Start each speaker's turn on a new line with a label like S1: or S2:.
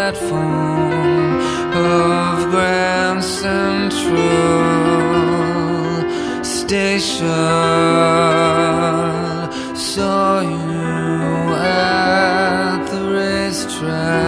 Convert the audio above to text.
S1: platform of Grand Central Station. Saw you at the racetrack.